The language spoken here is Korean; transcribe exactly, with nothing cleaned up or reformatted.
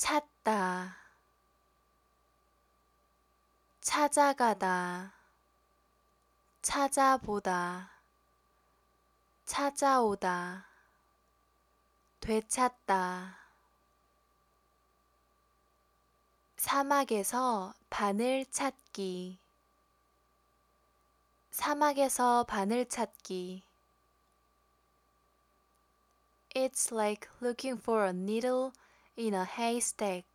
찾다, 찾아가다, 찾아보다, 찾아오다, 되찾다. 사막에서 바늘 찾기, 사막에서 바늘 찾기. It's like looking for a needle in a haystack.